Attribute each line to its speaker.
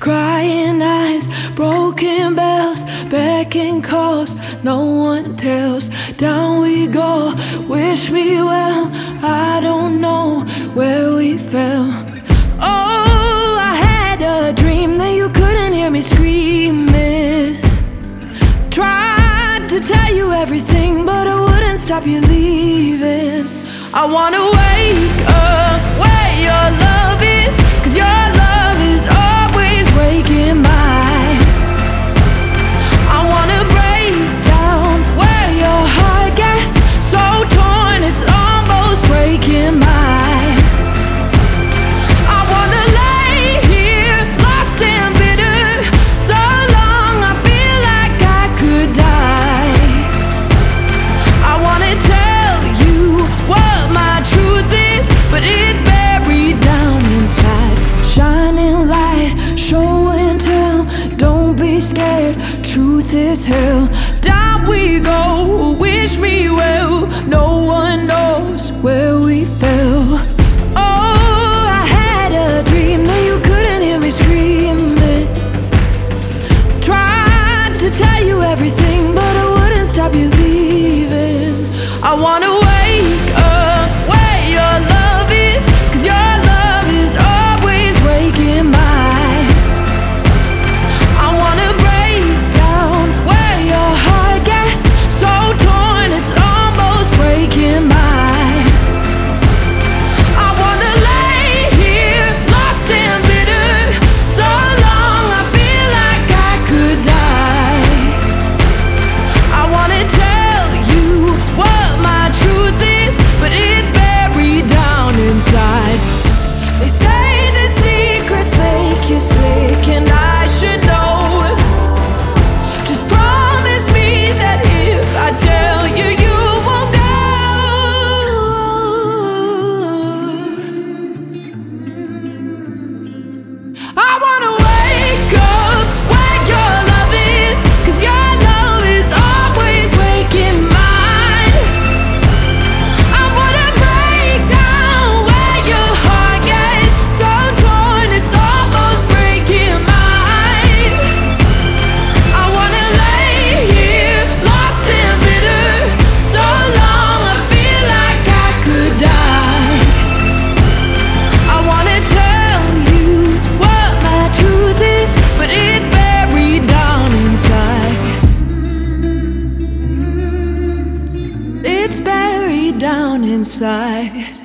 Speaker 1: crying eyes, broken bells, begging calls, no one tells. Down we go, wish me well, I don't know where we fell. Oh, I had a dream that you couldn't hear me screaming. Tried to tell you everything, but I wouldn't stop you leaving. I wanna wake up where your love is, 'cause your love is always breaking mine. I wanna break down where your heart gets so torn it's almost breaking mine. I wanna lay here lost and bitter so long I feel like I could die. I wanna tell you what my truth is, but it's buried down inside. Shining light, show and tell, don't be scared, truth is hell. Down we go, wish me well, no one knows where we fell. Oh, I had a dream that you couldn't hear me screaming. Tried to tell you everything, but I wouldn't stop you leaving. I wanna wake up where your love is, 'cause your love is always breaking mine. I wanna break down where your heart gets so torn it's almost breaking mine. I wanna lay here lost and bitter so long I feel like I could die. I wanna tell you what my truth is, but it's buried down inside. They say that secrets make you sick, and I should know. Just promise me that if I tell you, you won't go. I wanna wake up where your love is, 'cause your love is always breaking mine. I wanna break down where your heart gets so torn it's almost breaking mine. I wanna lay here lost and bitter so long I feel like I could die. I wanna tell you what my truth is, but it's buried down inside. It's buried down inside.